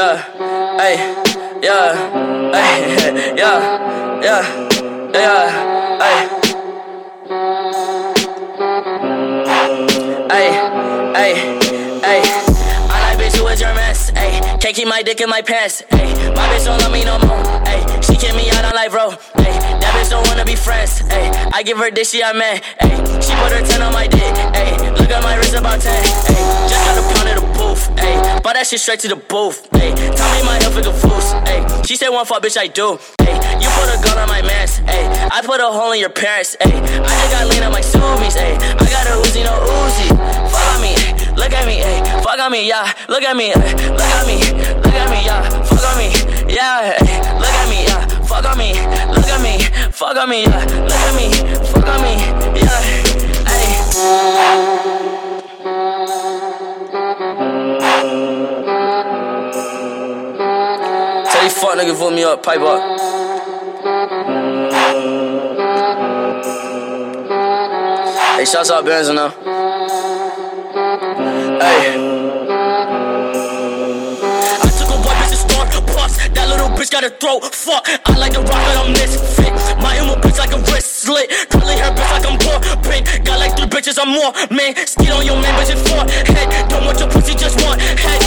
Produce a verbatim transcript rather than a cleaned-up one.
yeah, ay, yeah, ay, yeah, yeah, yeah, ay, ay, ay, ay. I like bitch who is your mess, ay. Can't keep my dick in my pants, ay. My bitch don't love me no more, ay. She kick me out on life, bro, ay. That bitch don't wanna be friends, ay. I give her dick, she a man, ay. She put her ten on my dick, ay. Look at my wrist about ten, ay. Just got a pound of the booth, ay. Bought that shit straight to the booth, ay. Tell me my health is confused, ay. She said one fuck, bitch, I do, ay. You put a gun on my mans, ay. I put a hole in your parents, ay. I just got lean on my Subies, ay. I got a Uzi, no Uzi. Fuck on me, ay. Look at me, ay. Fuck on me, yeah. Look at me, ay. Look at me, look at me, yeah. Fuck on me, yeah. Ay. Look at me, yeah. Fuck on me, look at me. Fuck on me, yeah. Look at me, fuck on me, yeah. Ay. Tell these fuck niggas vote me up, pipe up. Hey, shouts out Benzo now. Hey. I took a white bitch to start puffs. That little bitch got a throat. Fuck, I like the rock and I'm misfit. My emo bitch like a wrist slit. Curly hair bitch like I'm poor. Pink, got like three bitches, I'm more. Man, skid on your man, bitch, it's four. Head, don't want your pussy, just one head.